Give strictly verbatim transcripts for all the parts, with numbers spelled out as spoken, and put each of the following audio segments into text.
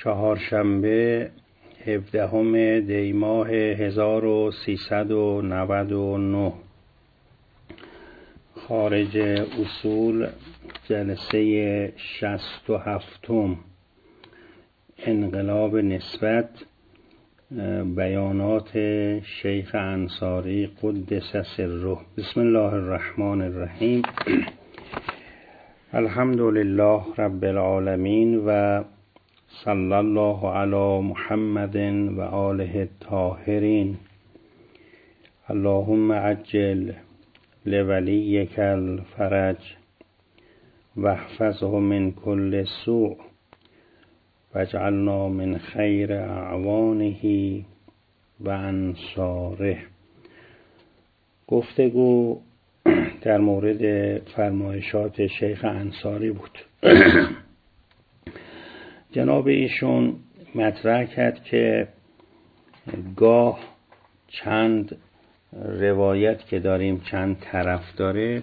چهارشنبه هفدهم دی ماه هزار و سیصد و نود و نه، خارج اصول، جلسه شصت و هفتم، انقلاب نسبت، بیانات شیخ انصاری قدس سره. بسم الله الرحمن الرحیم. الحمد لله رب العالمین و صلی الله علی محمد و آله الطاهرین. اللهم عجل لولیک الفرج واحفظه من کل سوء واجعلنا من خیر اعوانه و انصاره. گفتگو در مورد فرمایشات شیخ انصاری بود. جناب ایشون مطرح کرد که گاه چند روایت که داریم چند طرف داره،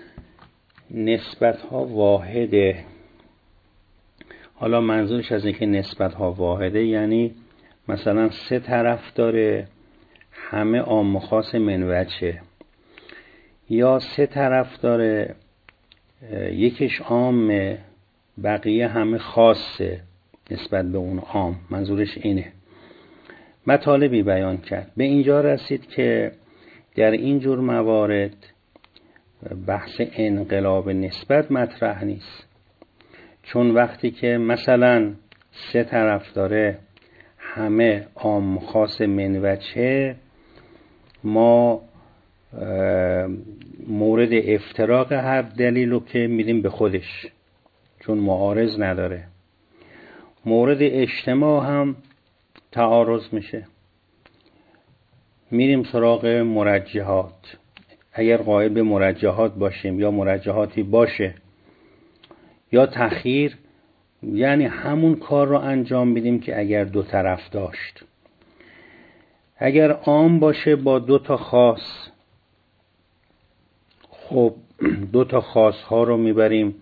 نسبت ها واحده. حالا منظورش از اینکه نسبت ها واحده یعنی مثلا سه طرف داره، همه عام و خاص من وجهه، یا سه طرف داره یکیش عامه بقیه همه خاصه نسبت به اون عام. منظورش اینه. مطالبی بیان کرد، به اینجا رسید که در این جور موارد بحث انقلاب نسبت مطرح نیست، چون وقتی که مثلا سه طرف داره همه عام خاص من وجهه، ما مورد افتراق هر دلیلو که میریم به خودش، چون معارض نداره. مورد اجتماع هم تعارض میشه، میریم سراغ مرجحات. اگر قائل به مرجحات باشیم یا مرجحاتی باشه یا تخییر، یعنی همون کار رو انجام میدیم که اگر دو طرف داشت. اگر عام باشه با دو تا خاص، خب دو تا خاص ها رو میبریم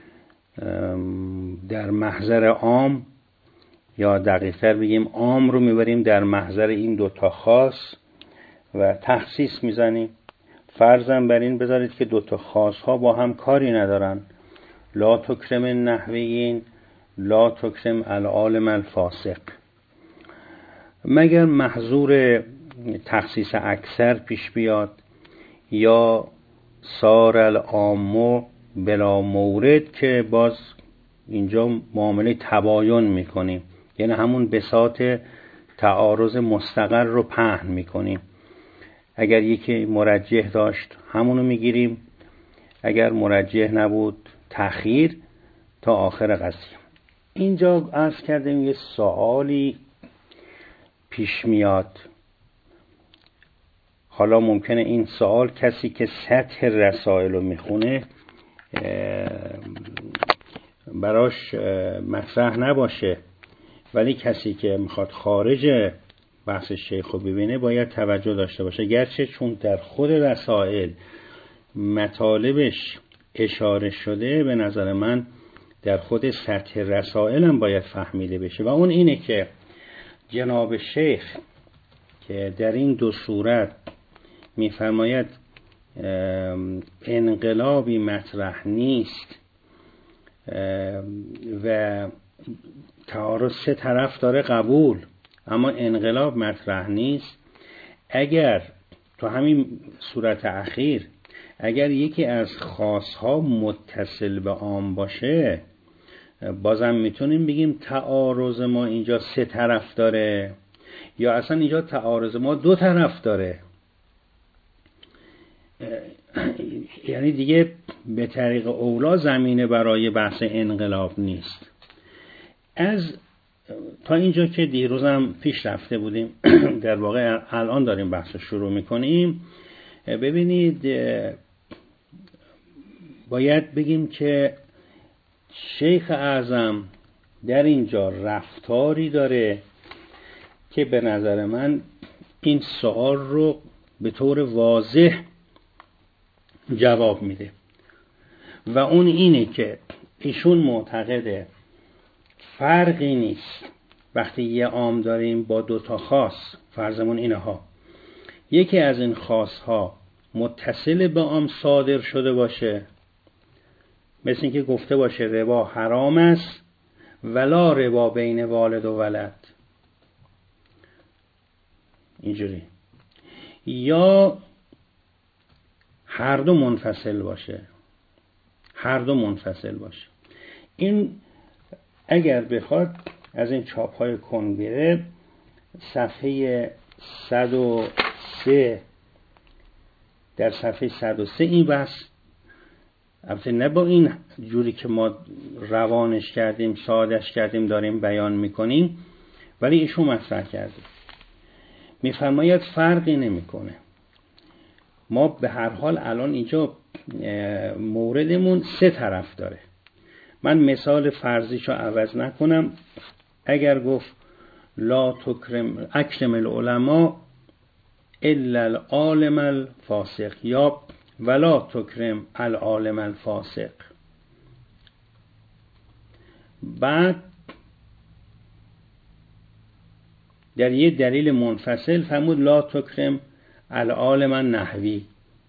در محضر عام، یا دقیق‌تر بگیم عام رو میبریم در محضر این دو تا خاص و تخصیص میزنیم. فرضاً بر این بذارید که دو تا خاص ها با هم کاری ندارن. لا تکرم النحویین لا تکرم العالم الفاسق، مگر محظور تخصیص اکثر پیش بیاد یا صار العام بلا مورد، که باز اینجا معامله تباین میکنیم، یعنی همون بساط تعارض مستقر رو پهن میکنیم. اگر یکی مرجح داشت همونو میگیریم، اگر مرجح نبود تخییر تا آخر قضیه. اینجا عرض کردیم یه سوالی پیش میاد. حالا ممکنه این سوال کسی که سطح رسائل رو میخونه براش مطرح نباشه، ولی کسی که میخواد خارج بحث شیخ رو ببینه باید توجه داشته باشه. گرچه چون در خود رسائل مطالبش اشاره شده، به نظر من در خود سطح رسائل هم باید فهمیده بشه، و اون اینه که جناب شیخ که در این دو صورت میفرماید انقلابی مطرح نیست و تعارض سه طرف داره قبول، اما انقلاب مطرح نیست. اگر تو همین صورت اخیر اگر یکی از خاصها متصل به عام باشه، بازم میتونیم بگیم تعارض ما اینجا سه طرف داره، یا اصلا اینجا تعارض ما دو طرف داره. یعنی دیگه به طریق اولا زمینه برای بحث انقلاب نیست. از تا اینجا که دیروزم پیش رفته بودیم، در واقع الان داریم بحث شروع میکنیم. ببینید، باید بگیم که شیخ اعظم در اینجا رفتاری داره که به نظر من این سوال رو به طور واضح جواب میده، و اون اینه که ایشون معتقده فرقی نیست وقتی یه عام داریم با دو تا خاص، فرضمون اینه ها، یکی از این خاص ها متصل به عام صادر شده باشه، مثل اینکه گفته باشه ربا حرام است ولا ربا بین والد و ولد، اینجوری، یا هر دو منفصل باشه، هر دو منفصل باشه. این اگر بخواد از این چاپ های کنگره صفحه صد و سه، در صفحه صد و سه این بحث، البته نه با این جوری که ما روانش کردیم، سادش کردیم داریم بیان میکنیم، ولی ایشون مطرح کرده، میفرماید فرقی نمیکنه. ما به هر حال الان اینجا موردمون سه طرف داره. من مثال فرضیشو عوض نکنم. اگر گفت لا تکرم اکرم العلماء الا العالم الفاسق یا ولا تکرم العالم الفاسق، بعد در یه دلیل منفصل فرمود لا تکرم العالم النحوی.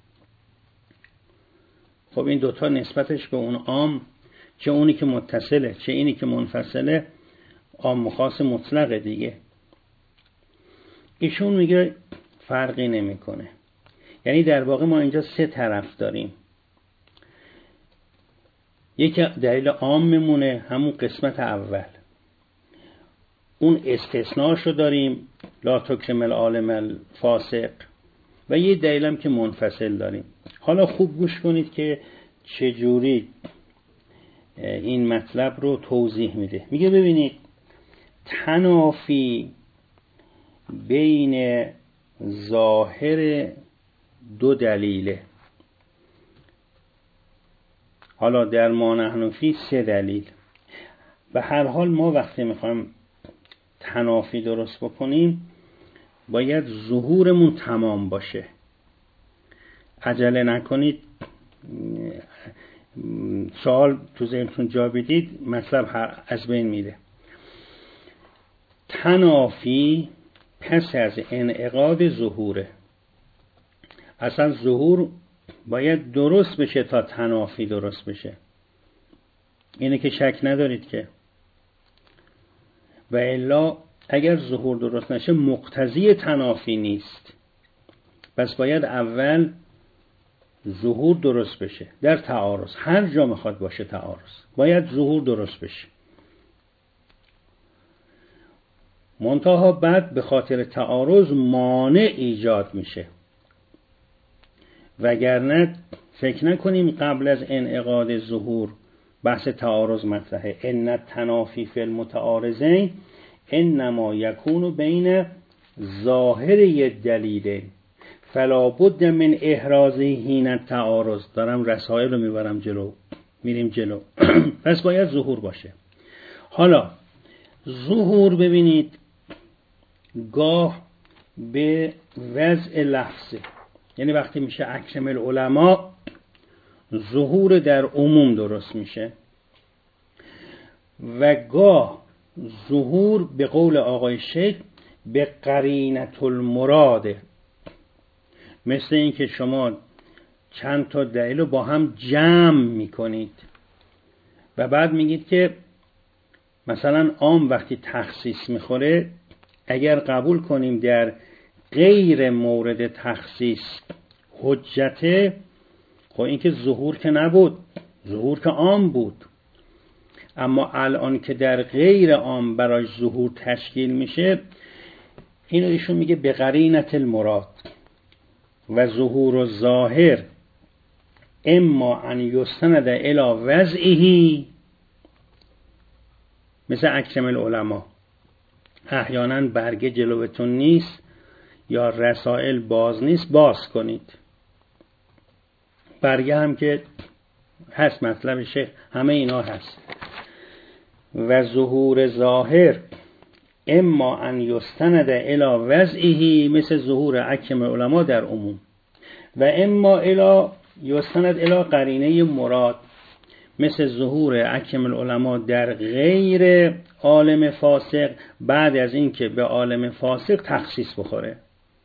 خب این دوتا نسبتش به اون عام، چه اونی که متصله چه اینی که منفصله، عام و خاص مطلقه دیگه. ایشون میگه فرقی نمیکنه. یعنی در واقع ما اینجا سه طرف داریم. یکی دلیل عام میمونه، همون قسمت اول، اون استثناشو داریم لا تکرم العالم الفاسق، و یه دلیلم که منفصل داریم. حالا خوب گوش کنید که چجوری این مطلب رو توضیح میده. میگه ببینید تنافی بین ظاهر دو دلیله، حالا در ما نحن فی سه دلیل. به هر حال ما وقتی میخوایم تنافی درست بکنیم باید ظهورمون تمام باشه. عجله نکنید، سوال تو ذهنتون جا بدید مطلب از بین میره. تنافی پس از انعقاد ظهوره. اصلا ظهور باید درست بشه تا تنافی درست بشه، اینه که شک ندارید که. و الا اگر ظهور درست نشه مقتضی تنافی نیست. پس باید اول ظهور درست بشه. در تعارض هر جا میخواد باشه تعارض باید ظهور درست بشه، منتها بعد به خاطر تعارض مانع ایجاد میشه. وگرنه فکر نکنیم قبل از انعقاد ظهور بحث تعارض مطرحه. ان التنافی فی المتعارضین انما یکون بین ظاهر دلیلین فلا بد من احرازه حین التعارض. دارم رسائل رو میبرم جلو، میریم جلو. پس باید ظهور باشه. حالا ظهور ببینید گاه به وضع لفظه، یعنی وقتی میشه اکرم العلماء ظهور در عموم درست میشه، و گاه ظهور به قول آقای شیخ به قرینة المراده، مثل این که شما چند تا دلیل رو با هم جمع میکنید و بعد میگید که مثلا عام وقتی تخصیص میخوره اگر قبول کنیم در غیر مورد تخصیص حجته، خب این که ظهور که نبود، ظهور که عام بود. اما الان که در غیر عام برای ظهور تشکیل میشه، اینو ایشون میگه به قرینة المراد. و ظهور و ظاهر اما ان یستند الی وضعه، مثل اکرم العلماء، احیانا برگه جلوتون نیست یا رسائل باز نیست، باز کنید. برگه هم که هست، مطلب شیخ همه اینا هست. و ظهور ظاهر اما ان یستند الی وضعه، مثل ظهور اکرم العلماء در عموم. و اما الی یستند الی قرینه مراد، مثل ظهور اکرم العلماء در غیر عالم فاسق بعد از اینکه به عالم فاسق تخصیص بخوره.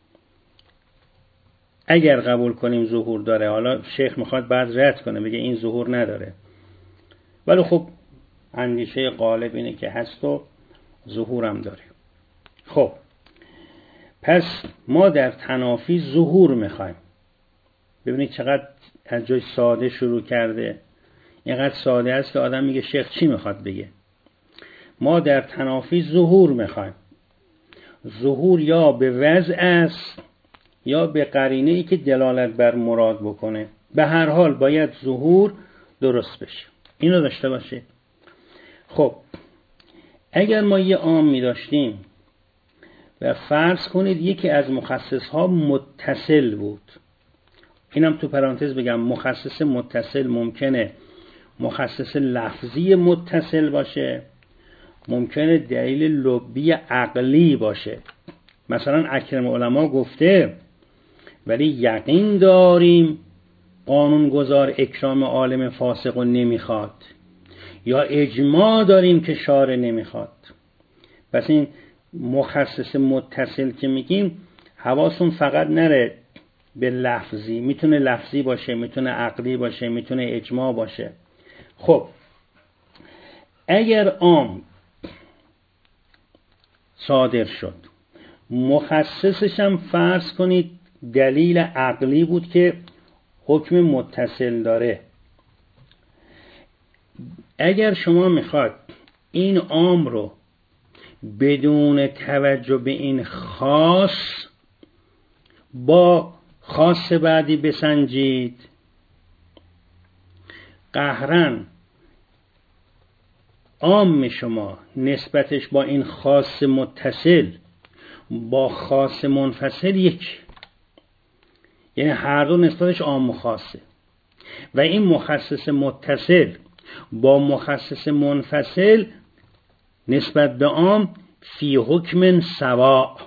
اگر قبول کنیم ظهور داره، حالا شیخ میخواد بعد رد کنه بگه این ظهور نداره، ولی خب اندیشه غالب اینه که هست و ظهورم داره. خب پس ما در تنافی ظهور میخوایم. ببینید چقدر از جای ساده شروع کرده، اینقدر ساده است که آدم میگه شیخ چی میخواد بگه. ما در تنافی ظهور میخوایم. ظهور یا به وضع است یا به قرینه ای که دلالت بر مراد بکنه. به هر حال باید ظهور درست بشه، اینو داشته باشه. خب اگر ما یه عام می داشتیم و فرض کنید یکی از مخصص ها متصل بود، اینم تو پرانتز بگم مخصص متصل ممکنه مخصص لفظی متصل باشه، ممکنه دلیل لبی عقلی باشه. مثلا اکرم علما گفته ولی یقین داریم قانونگذار اکرام عالم فاسق رو نمیخواد، یا اجماع داریم که شارع نمیخواد. پس این مخصص متصل که میگیم حواسون فقط نره به لفظی، میتونه لفظی باشه، میتونه عقلی باشه، میتونه اجماع باشه. خب اگر عام صادر شد، مخصصش هم فرض کنید دلیل عقلی بود که حکم متصل داره، اگر شما میخواد این عام رو بدون توجه به این خاص با خاص بعدی بسنجید، قهرن عام شما نسبتش با این خاص متصل با خاص منفصل یک، یعنی هر دو نسبتش عام و خاصه، و این مخصص متصل با مخصص منفصل نسبت به عام فی حکم سواء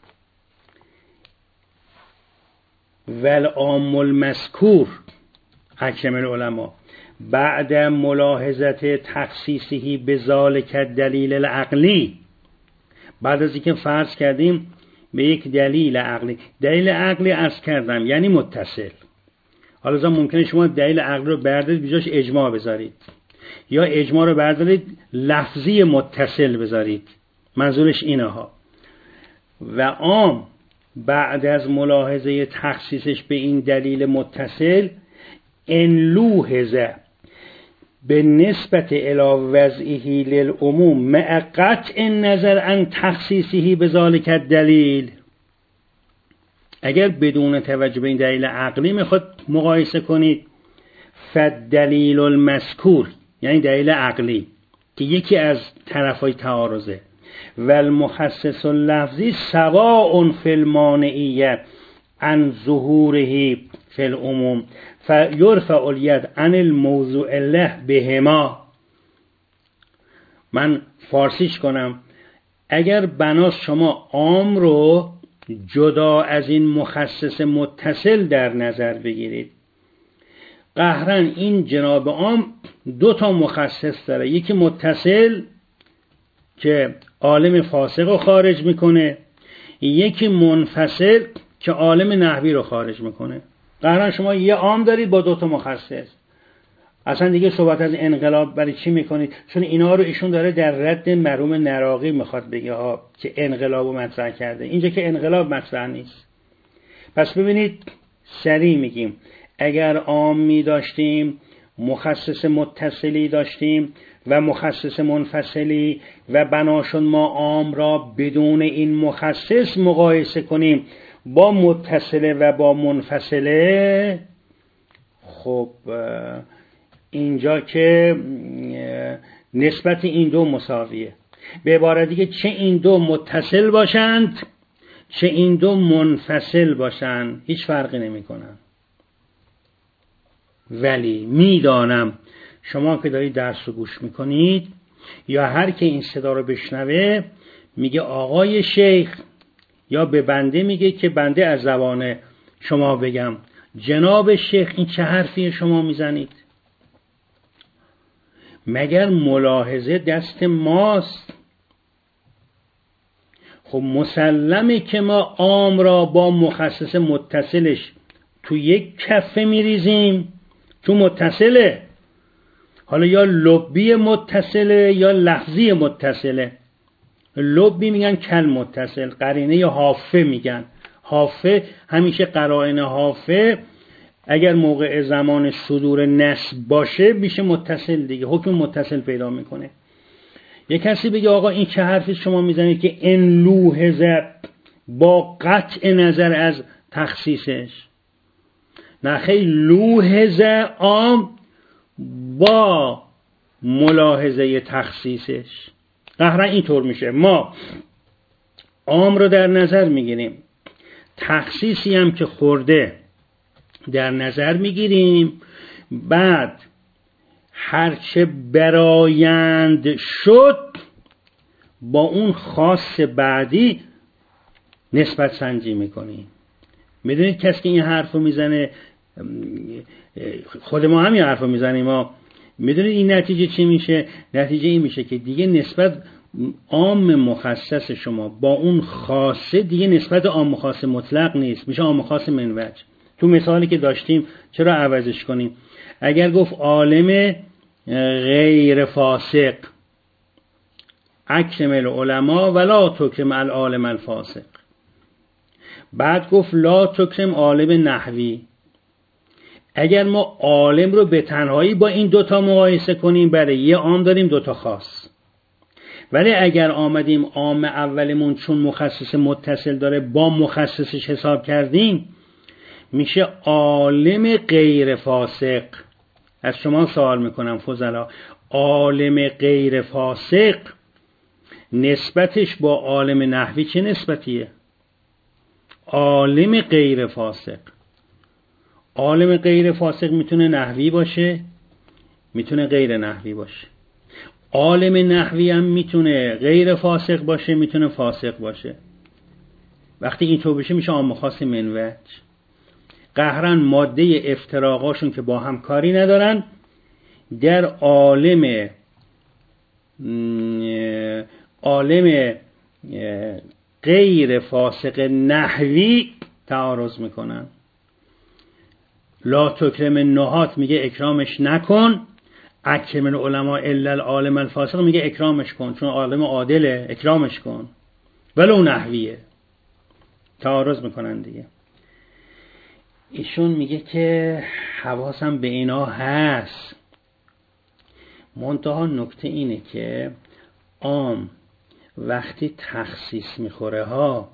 والعام المذکور اکرم العلماء بعد ملاحظت تخصیصه بذالک الدلیل العقلی. بعد از اینکه فرض کردیم به یک دلیل عقلی، دلیل عقلی عرض کردم یعنی متصل، حالا زمان ممکنه شما دلیل عقلی رو بردارید بجاش اجماع بذارید، یا اجماع رو بردارید لفظی متصل بذارید، منظورش اینه ها. و عام بعد از ملاحظه تخصیصش به این دلیل متصل ان لوحظه به نسبت الی وضعه للعموم مع قطع نظر عن تخصیصه بذالک الدلیل، اگر بدون توجه به این دلیل عقلی میخواد مقایسه کنید، فالدلیل المذکور یعنی دلیل عقلی که یکی از طرفای تعارضه، و المخصص اللفظی سواء فی المانعیه عن ظهوره فی العموم فیرفع الید عن الموضوع له بهما. من فارسیش کنم، اگر بناس شما عام رو جدا از این مخصص متصل در نظر بگیرید، قهرن این جناب عام دو تا مخصص داره، یکی متصل که عالم فاسق رو خارج میکنه، یکی منفصل که عالم نحوی رو خارج میکنه. قهرن شما یه عام دارید با دو تا مخصص، اصلا دیگه صحبت از انقلاب برای چی میکنید؟ چون اینا رو ایشون داره در رد مرحوم نراقی میخواد بگه ها که انقلاب رو مطرح کرده، اینجا که انقلاب مطرح نیست. پس ببینید سریع میگیم اگر عام می داشتیم، مخصص متصلی داشتیم و مخصص منفصلی، و بناشون ما عام را بدون این مخصص مقایسه کنیم با متصله و با منفصله، خب اینجا که نسبت این دو مساویه. به عبارت دیگه چه این دو متصل باشند چه این دو منفصل باشند هیچ فرقی نمی کنن. ولی میدانم شما که دارید درس رو گوش میکنید یا هر که این صدا رو بشنوه میگه آقای شیخ، یا به بنده میگه که بنده از زبان شما بگم جناب شیخ این چه حرفی شما میزنید؟ مگر ملاحظه دست ماست؟ خب مسلمه که ما عام را با مخصص متصلش تو یک کفه میریزیم، تو متصله. حالا یا لبی متصله یا لفظی متصله. لبی میگن کل متصل، قرینه یا حافه میگن. حافه همیشه قرائن حافه اگر موقع زمان صدور نصب باشه میشه متصل دیگه، حکم متصل پیدا میکنه. یک کسی بگه آقا این چه حرفی شما میزنید که ان لوحظ با قطع نظر از تخصیصش؟ نه خیلی، لوحظ عام با ملاحظه تخصیصش. قهرن اینطور میشه، ما عام رو در نظر میگیریم، تخصیصی هم که خورده در نظر میگیریم، بعد هرچه برایند شد با اون خاص بعدی نسبت سنجی میکنیم. میدونید کسی که این حرف رو میزنه، خود ما هم این حرف رو میزنیم، ما میدونید این نتیجه چی میشه؟ نتیجه این میشه که دیگه نسبت عام مخصص شما با اون خاصه دیگه نسبت عام خاص مطلق نیست، میشه عام خاص منوج. تو مثالی که داشتیم چرا عوضش کنیم؟ اگر گفت عالم غیر فاسق اکرم العلماء ولا تکرم العالم الفاسق، بعد گفت لا تکرم عالم نحوی. اگر ما عالم رو به تنهایی با این دوتا مقایسه کنیم، برای یه عام داریم دوتا خاص. ولی اگر آمدیم عام اولمون چون مخصص متصل داره با مخصصش حساب کردیم، میشه عالم غیر فاسق. از شما سوال میکنم فضلا، عالم غیر فاسق نسبتش با عالم نحوی چه نسبتیه؟ عالم غیر فاسق، عالم غیر فاسق میتونه نحوی باشه، میتونه غیر نحوی باشه. عالم نحوی هم میتونه غیر فاسق باشه، میتونه فاسق باشه. وقتی اینطور بشه میشه عام خاص منوج. قهرن ماده افتراقاشون که با هم کاری ندارن در عالم عالم غیر فاسق نحوی تعارض میکنن. لا تکرم النحات میگه اکرامش نکن، اکرم العلماء الا العالم الفاسق میگه اکرامش کن، چون عالم عادله اکرامش کن ولو نحویه. تعارض میکنن دیگه. ایشون میگه که حواسم به اینا هست، منتها نکته اینه که عام وقتی تخصیص میخوره ها،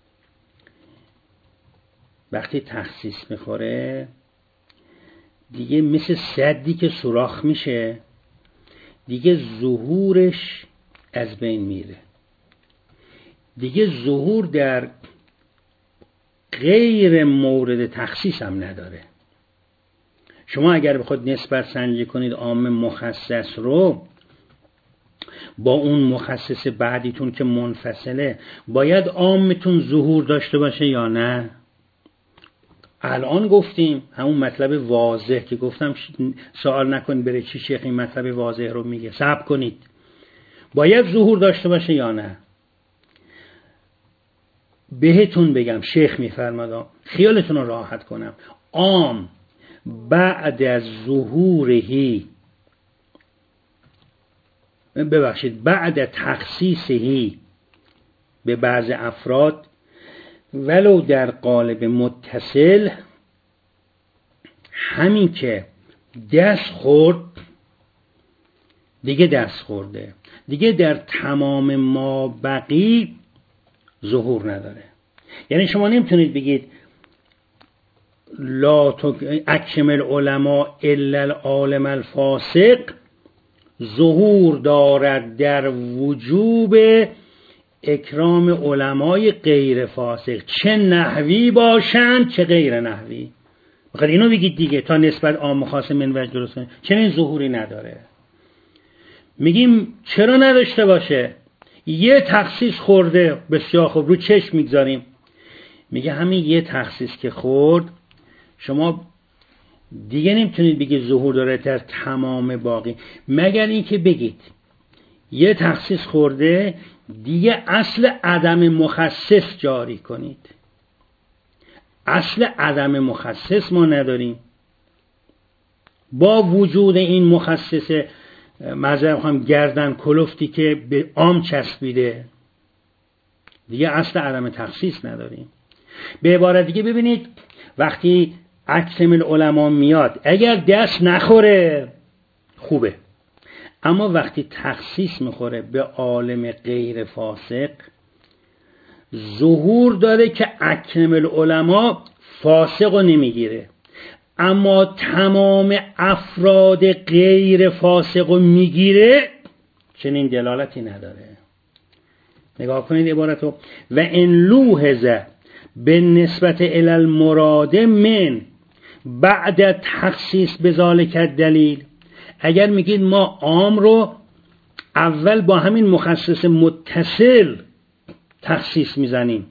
وقتی تخصیص میخوره دیگه مثل سدی که سوراخ میشه، دیگه ظهورش از بین میره. دیگه ظهور در غیر مورد تخصیص هم نداره. شما اگر بخواید نسبت سنجی کنید عام مخصص رو با اون مخصص بعدیتون که منفصله، باید عامتون ظهور داشته باشه یا نه؟ الان گفتیم همون مطلب واضح که گفتم سوال نکنید بره چی شیخ این مطلب واضح رو میگه، صبر کنید. باید ظهور داشته باشه یا نه؟ بهتون بگم شیخ میفرماد، خیالتون رو راحت کنم، عام بعد از ظهورهی، ببخشید بعد تخصیصهی به بعض افراد ولو در قالب متصل، همین که دست خورد دیگه دست خورده، دیگه در تمام ما بقی ظهور نداره. یعنی شما نمیتونید بگید لا اکرم العلماء الا العالم الفاسق ظهور دارد در وجوب اکرام علمای غیر فاسق، چه نحوی باشند چه غیر نحوی. بخاطر اینو بگید دیگه تا نسبت عام خاص منوج درست کنید. چنین ظهوری نداره. میگیم چرا نداشته باشه؟ یه تخصیص خورده، بسیار خوب، رو چشم میگذاریم. میگه همین یه تخصیص که خورد، شما دیگه نمیتونید بگید ظهور داره در تمام باقی، مگر اینکه بگید یه تخصیص خورده دیگه اصل عدم مخصص جاری کنید. اصل عدم مخصص ما نداریم، با وجود این مخصص معذرت میخوام گردن کلفتی که به عام چسبیده، دیگه اصل عدم تخصیص نداریم. به عبارت دیگه ببینید وقتی اکرم العلماء میاد اگر دست نخوره خوبه، اما وقتی تخصیص میخوره به عالم غیر فاسق ظهور داره که اکرم العلماء فاسق رو نمیگیره، اما تمام افراد غیر فاسق رو میگیره، چنین دلالتی نداره. نگاه کنید عبارتو و ان لوحظ به نسبت الی المراد من بعد تخصیص بذالک دلیل، اگر میگید ما عام رو اول با همین مخصص متصل تخصیص میزنیم،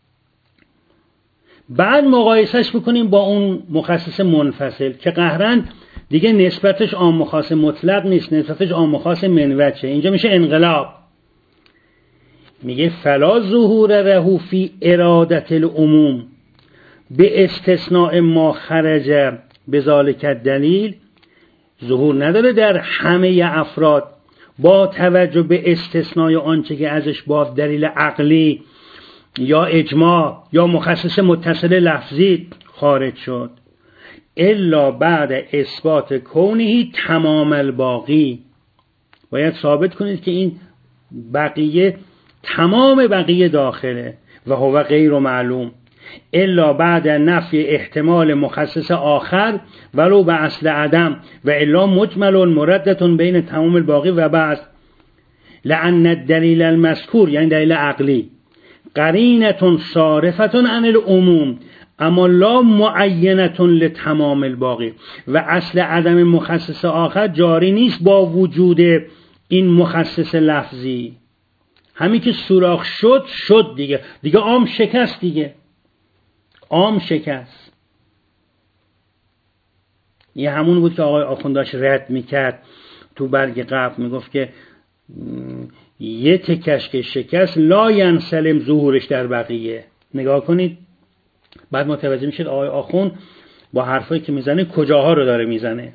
بعد مقایسهش بکنیم با اون مخصص منفصل که قهرن دیگه نسبتش عام و خاص مطلق نیست، نسبتش عام و خاص منوچه، اینجا میشه انقلاب. میگه فلا ظهور له فی ارادت العموم به استثناء ما خرج بذالک دلیل، ظهور نداره در همه افراد با توجه به استثنای آنچه که ازش با دلیل عقلی یا اجماع یا مخصص متصل لفظی خارج شد، الا بعد اثبات کونهی تمام الباقی، باید ثابت کنید که این بقیه تمام بقیه داخله و هو غیر معلوم، الا بعد نفی احتمال مخصص آخر ولو به اصل عدم و الا مجمل مردد بین تمام الباقی و بعض، لأن الدلیل المذکور یعنی دلیل عقلی قرینة صارفة عن العموم اما لا معینة لتمام الباقی، و اصل عدم مخصص آخر جاری نیست با وجود این مخصص لفظی. همین که سوراخ شد شد دیگه، دیگه عام شکست، دیگه عام شکست. یه همون بود که آقای آخونداش رد میکرد تو برگ قبل، میگفت که یه تکش که شکست لا ینسلم ظهورش در بقیه. نگاه کنید بعد متوجه میشید آقای آخوند با حرفایی که میزنه کجاها رو داره میزنه.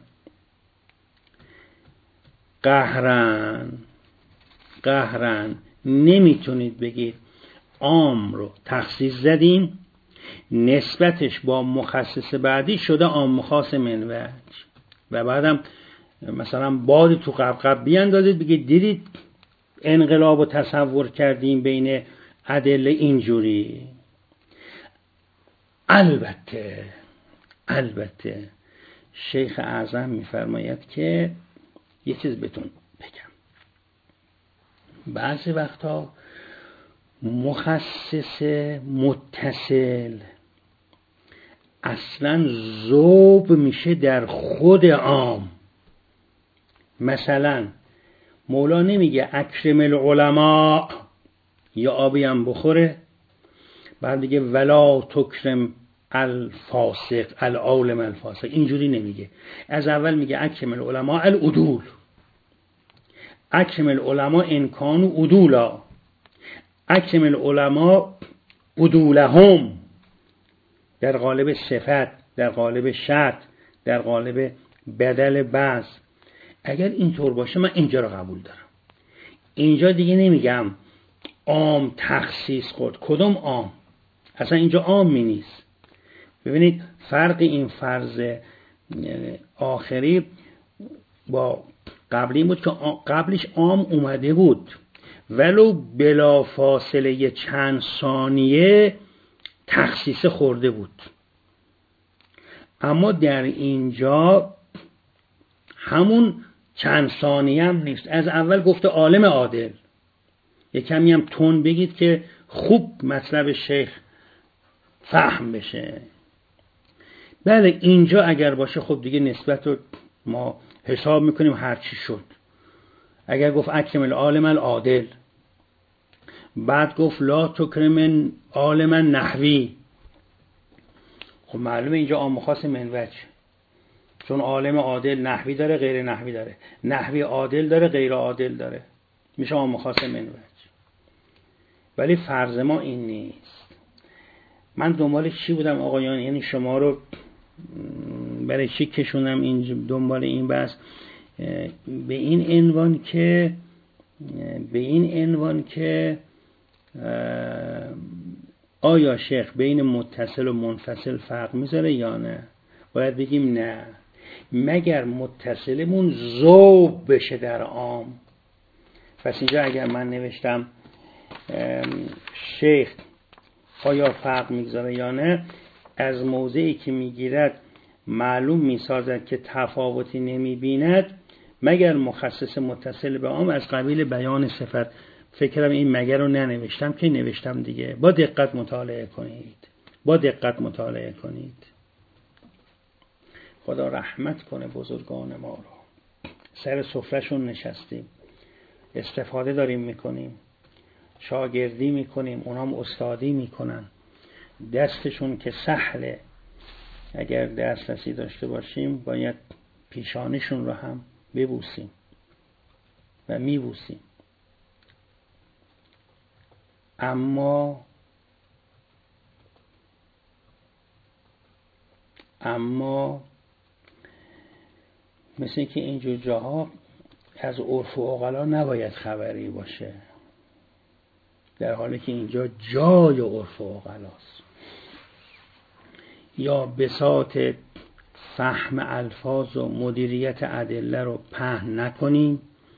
قهرن قهرن نمیتونید بگید عام رو تخصیص زدیم نسبتش با مخصص بعدی شده عام خاص منوج و بعدم مثلا باد تو قبقب بیاندازید بگید دیدید انقلاب رو تصور کردیم بین ادله اینجوری. البته البته شیخ اعظم میفرماید که یه چیز بهتون بگم، بعضی وقتا مخصص متصل اصلا ذوب میشه در خود عام. مثلا مولا نمیگه اکرم العلماء یا آبی هم بخوره، بعد دیگه ولا تکرم الفاسق العالم الفاسق، اینجوری نمیگه. از اول میگه اکرم العلماء العدول، اکرم العلماء ان کانوا عدولا، اکرم العلماء عدولهم، در قالب صفت، در قالب شرط، در قالب بدل بعض. اگر اینطور باشه من اینجا رو قبول دارم. اینجا دیگه نمیگم عام تخصیص خورد. کدوم عام؟ اصلا اینجا عامی نیست. ببینید فرق این فرض آخری با قبلی بود که قبلش عام اومده بود ولو بلا فاصله چند ثانیه تخصیص خورده بود، اما در اینجا همون چند ثانیه هم نیست. از اول گفته عالم عادل. یک کمی هم تون بگید که خوب مطلب شیخ فهم بشه. بله اینجا اگر باشه خب دیگه نسبت رو ما حساب میکنیم هر چی شد. اگر گفت اکرم العالم العادل، بعد گفت لا تکرم عالم نحوی، خب معلومه اینجا عام خاص منوج. چون عالم عادل نحوی داره غیر نحوی داره، نحوی عادل داره غیر عادل داره، میشه عام خاص منوج. ولی فرض ما این نیست. من دنبال چی بودم آقایان؟ یعنی شما رو برای چی کشونم این دنبال این بحث؟ به این عنوان که به این عنوان که آیا شیخ بین متصل و منفصل فرق میذاره یا نه؟ باید بگیم نه، مگر متصلمون ذوب بشه در عام. پس اینجا اگر من نوشتم شیخ آیا فرق میگذاره یا نه، از موضعی که میگیرد معلوم میسازد که تفاوتی نمیبیند مگر مخصص متصل به عام از قبیل بیان صفت. فکرم این مگر رو ننوشتم که نوشتم دیگه. با دقت مطالعه کنید، با دقت مطالعه کنید. خدا رحمت کنه بزرگان ما رو. سر سفرهشون نشستیم، استفاده داریم میکنیم، شاگردی میکنیم، اونام استادی میکنن، دستشون که سهله. اگر دسترسی داشته باشیم باید پیشانشون رو هم ببوسیم و میبوسیم. اما اما مثل اینکه اینجور جاها از عرف و عقلا نباید خبری باشه، در حالی که اینجا جای عرف و عقلاست. یا بساط فهم الفاظ و مدیریت ادله رو پهن نکنیم،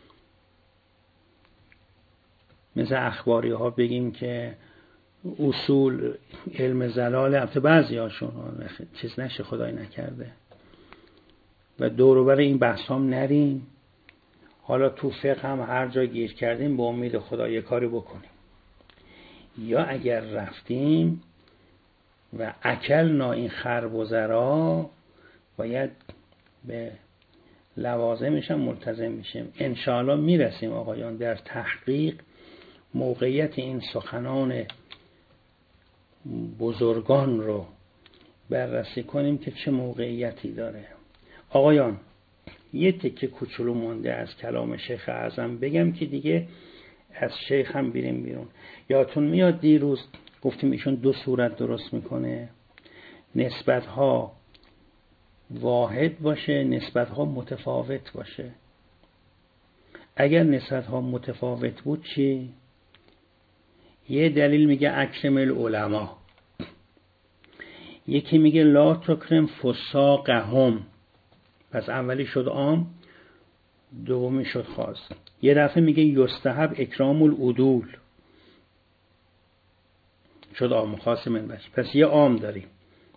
مثل اخباری ها بگیم که اصول علم زلاله، البته بعضی هاشون چیز نشه خدای نکرده، و دوروبر این بحث هم نریم. حالا تو فقه هم هر جا گیر کردیم به امید خدا یه کاری بکنیم. یا اگر رفتیم و اکلنا این خربزرا، باید به لوازمش هم ملتزم میشیم. انشاءالله میرسیم آقایان در تحقیق موقعیت این سخنان بزرگان رو بررسی کنیم که چه موقعیتی داره. آقایان یه تکه کوچولو مونده از کلام شیخ اعظم بگم که دیگه از شیخ هم بیریم بیرون. یادتون میاد دیروز گفتیم ایشون دو صورت درست میکنه، نسبت ها واحد باشه، نسبت ها متفاوت باشه. اگر نسبت ها متفاوت بود چی؟ یه دلیل میگه اکرم العلماء، یکی میگه لا تکرم فساقهم، پس اولی شد عام، دومی شد خاص. یه دفعه میگه یستحب اکرام العدول، شد عام خاص منوج. پس یه عام داریم،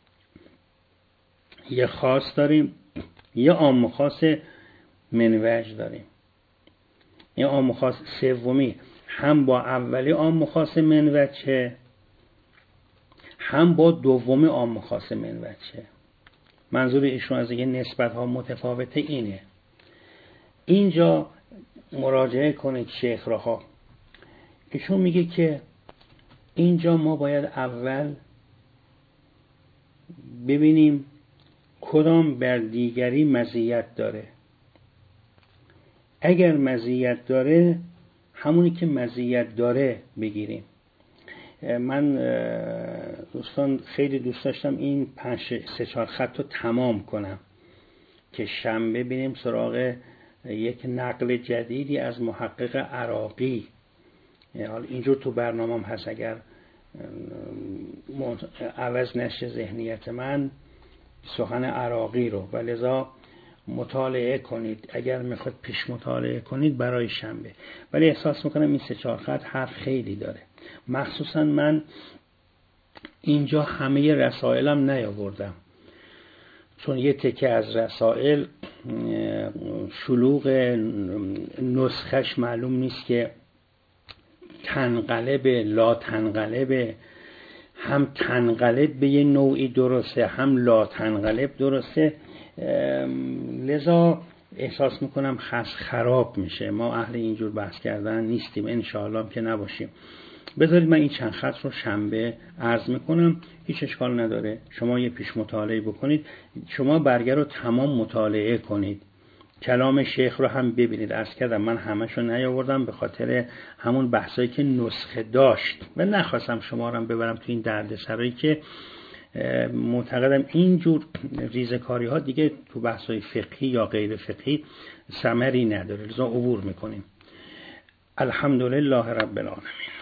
یه خاص داریم، یه عام خاص منوج داریم. یه عام خاص سومی هم با اولی عام خاص منوجه، هم با دومی عام خاص منوجه. منظور ایشون از این نسبت ها متفاوته اینه. اینجا مراجعه کنید شیخ را ها. ایشون میگه که اینجا ما باید اول ببینیم کدام بر دیگری مزیت داره. اگر مزیت داره همونی که مزیت داره بگیریم. من دوستان خیلی دوست داشتم این پنج سه چهار خط رو تمام کنم که شنبه ببینیم سراغ یک نقل جدیدی از محقق عراقی. حالا اینجور تو برنامه‌ام هست، اگر عوض نشه ذهنیت من، سخن عراقی رو، و لذا مطالعه کنید اگر میخواد پیش مطالعه کنید برای شنبه. ولی احساس میکنم این سه چهار خط حرف خیلی داره. مخصوصا من اینجا همه رسائلم نیاوردم، چون یه تکه از رسائل شلوغ نسخش معلوم نیست که تنقلب لا تنقلب، هم تنقلب به یه نوعی درسته هم لا تنقلب درسته. لذا احساس میکنم خس خراب میشه. ما اهل اینجور بحث کردن نیستیم، انشاءالله که نباشیم. بذارید من این چند خط رو شنبه عرض میکنم، هیچ اشکال نداره. شما یه پیش مطالعه بکنید، شما برگه رو تمام مطالعه کنید، کلام شیخ رو هم ببینید. عرض کردم من همشو نیاوردم به خاطر همون بحثایی که نسخه داشت و نخواستم شما رو هم ببرم تو این دردسرایی که معتقدم اینجور ریزکاری ها دیگه تو بحثای فقهی یا غیر فقهی ثمری نداره، لذا عبور میکنیم. الحمدلله رب العالمین.